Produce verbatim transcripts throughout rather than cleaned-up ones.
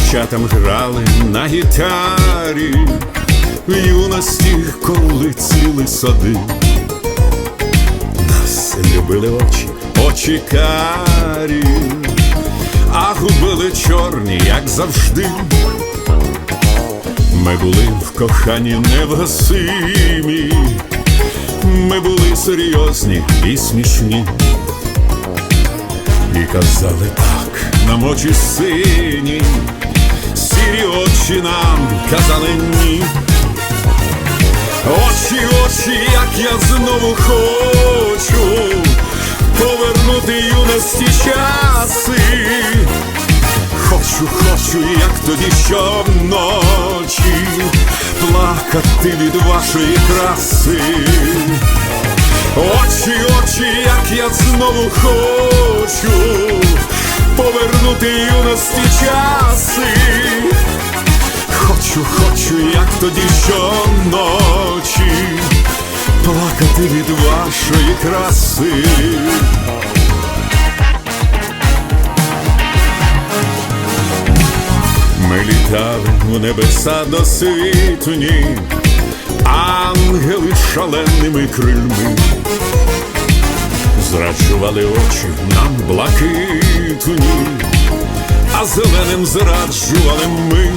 дівчатам грали на гітарі, в юності, коли цвіли сади. Нас любили очі, очі карі, а губи чорні, як завжди. Ми були в коханні невгасимі, ми були серйозні і смішні. І казали так, нам очі сині, сірі очі нам казали ні. Очі, очі, як я знову хочу повернути юності часи. Хочу, хочу, як тоді щоночі плакати від вашої краси. Очі, очі, як я знову хочу повернути юності часи. Хочу, хочу, як тоді щоночі плакати від вашої краси. Ми літали в небеса досвітні, ангели шаленими крильми. Зраджували очі нам блакитні, а зеленим зраджували ми.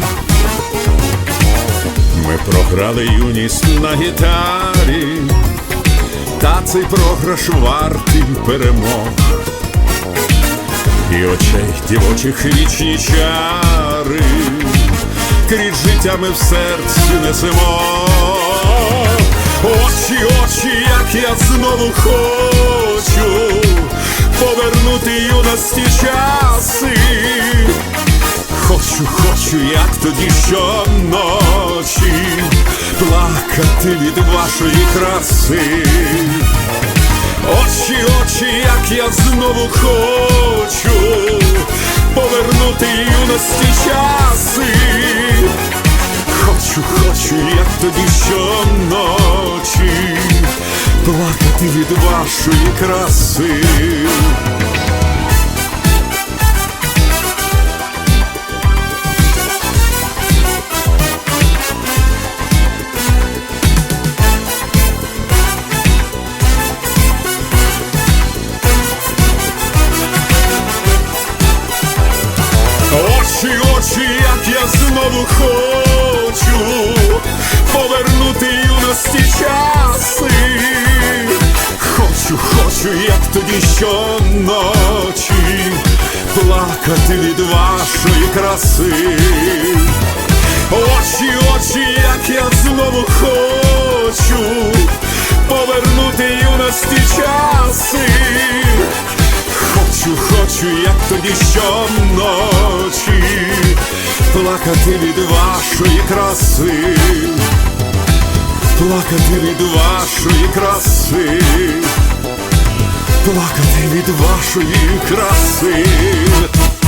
Ми програли юність на гітарі, та цей програш вартий перемог. І очей дівочих вічні чари крізь життя ми в серці несемо. Очі, очі, як я знову хочу повернути юності часи. Хочу, хочу, як тоді щоночі плакати від вашої краси. Очі, очі, як я знову хочу повернути юності часи. Хочу, хочу, як тоді щоночі плакати від вашої краси. Очі, очі, як я знову хочу повернути юності часи. Хочу, хочу, як тоді щоночі плакати від вашої краси. Очі, очі, як я знову хочу повернути юності часи. Хочу, хочу, як тоді щоночі плакати від вашої краси. Плакати від вашої краси. Плакати від вашої краси.